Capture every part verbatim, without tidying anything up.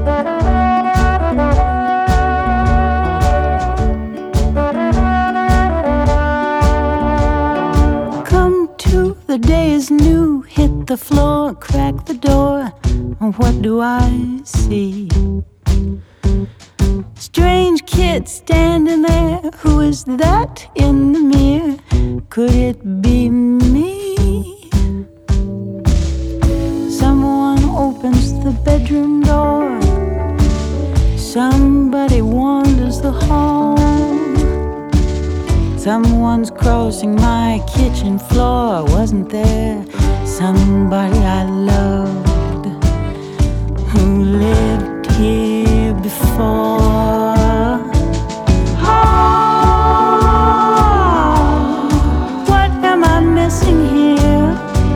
The day is new, hit the floor, crack the door. What do I see? Strange kid standing there. Who is that in the mirror? Could it be me? Someone opens the bedroom door. Somebody wanders the hall. Someone's crossing my kitchen floor. Wasn't there somebody I loved who lived here before? Oh, what am I missing here?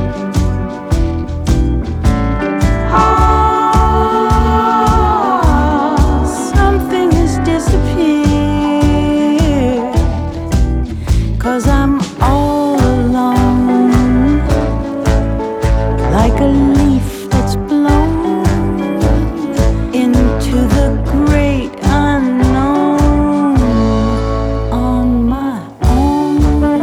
Oh, something has disappeared. 'Cause I'm all alone, like a leaf that's blown into the great unknown on my own.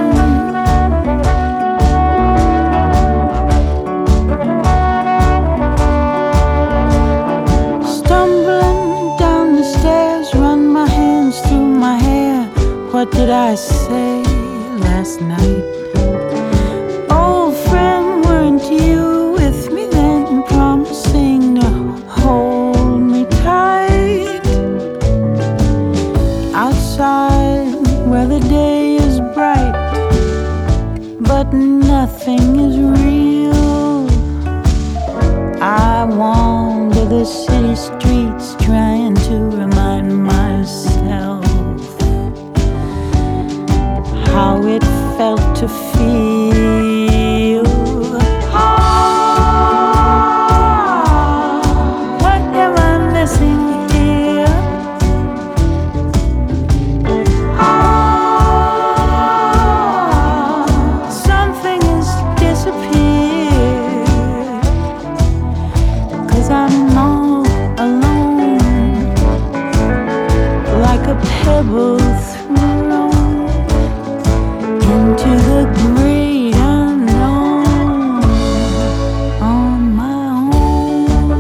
Stumbling down the stairs, run my hands through my hair. What did I say last night? Old friend, weren't you with me then, promising to hold me tight? Outside where the day is bright, but nothing is real. I wander the city streets trying to remind myself how it felt to feel. Oh, what am I missing here? Oh, something has disappeared. 'Cause I'm all alone, like a pebble thrown into the great unknown on my own.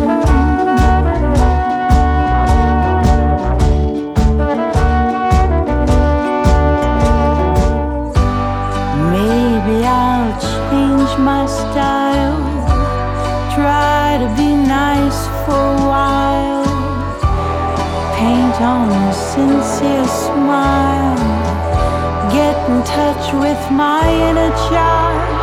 Maybe I'll change my style, try to be nice for a while, paint on a sincere smile, get in touch with my inner child.